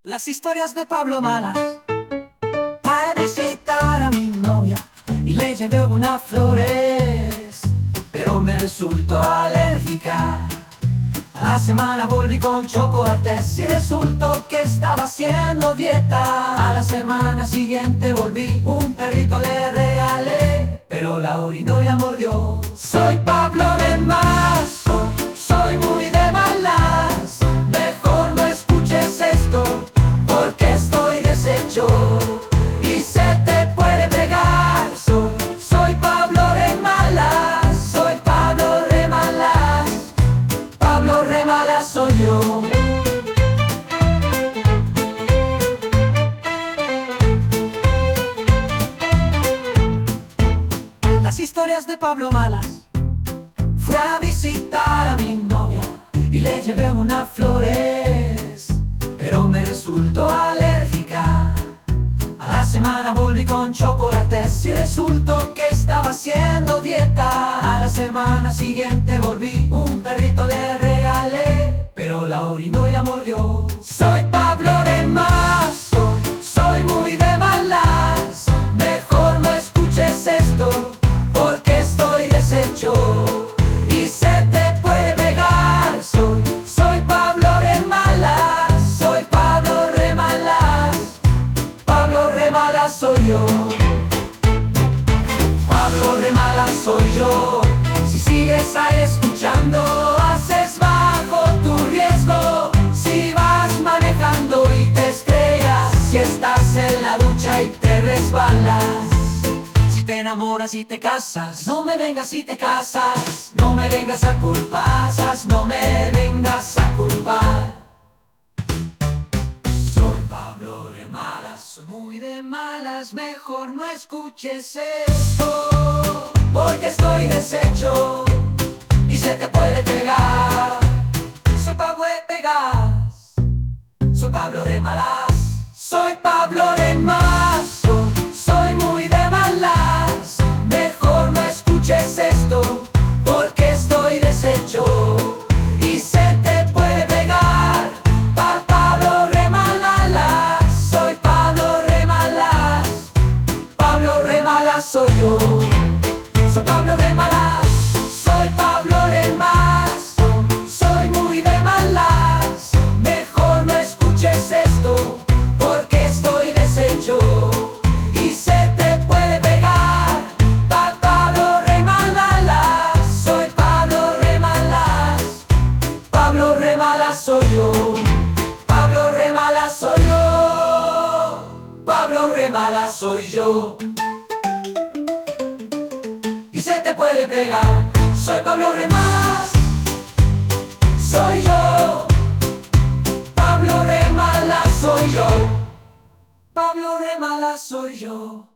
Las historias de Pablo Malas. Fue a visitar a mi novia y le llevé unas flores, pero me resultó alérgica. A la semana volví con chocolates y resultó que estaba haciendo dieta. A la semana siguiente volví, un perrito le regalé, pero la orinó y la mordió. Soy Pablo de Malas, soy muy de malas. Mejor no escuches esto, porque estoy deshecho y se te puede pegar. Soy Pablo de Malas, soy Pablo de Malas. Pablo de Malas soy yo. Las historias de Pablo Malas. Fui a visitar a mi novia y le llevé unas flores, pero me resultó alérgica. A la semana volví con chocolates y resultó que estaba haciendo dieta. A la semana siguiente volví, un perrito le regalé, pero la orinó y la mordió. Soy Pablo de Malas, soy muy de malas. Mejor no escuches esto, porque estoy deshecho y se te puede pegar. Soy Pablo de Malas, soy Pablo de Malas. Pablo de Malas soy yo. Pablo de Malas soy yo. Si sigues ahí escuchando, haces bajo tu riesgo. Si vas manejando y te estrellas, si estás en la ducha y te resbalas, si te enamoras y te casas, no me vengas si te casas. No me vengas a culpar, no me vengas a culpar. Soy Pablo de Malas, soy muy de malas. Mejor no escuches esto, porque estoy deshecho y se te puede pegar. Soy Pablo de Pegas, soy Pablo de Malas. Soy Pablo de Malas, soy muy de malas. Mejor no escuches esto, porque estoy deshecho y se te puede pegar. Pablo de Malas, soy Pablo de Malas. Pablo de Malas soy yo. Soy Pablo de Malas, soy Pablo de Malas. Soy muy de malas. Mejor no escuches esto, porque estoy deshecho y se te puede pegar. Pablo de Malas, soy Pablo de Malas. Pablo de Malas soy yo. Pablo de Malas soy yo. Pablo de Malas soy yo. Y se te puede pegar. Soy Pablo de Malas, soy yo. Pablo de Malas soy yo. Pablo de Malas soy yo.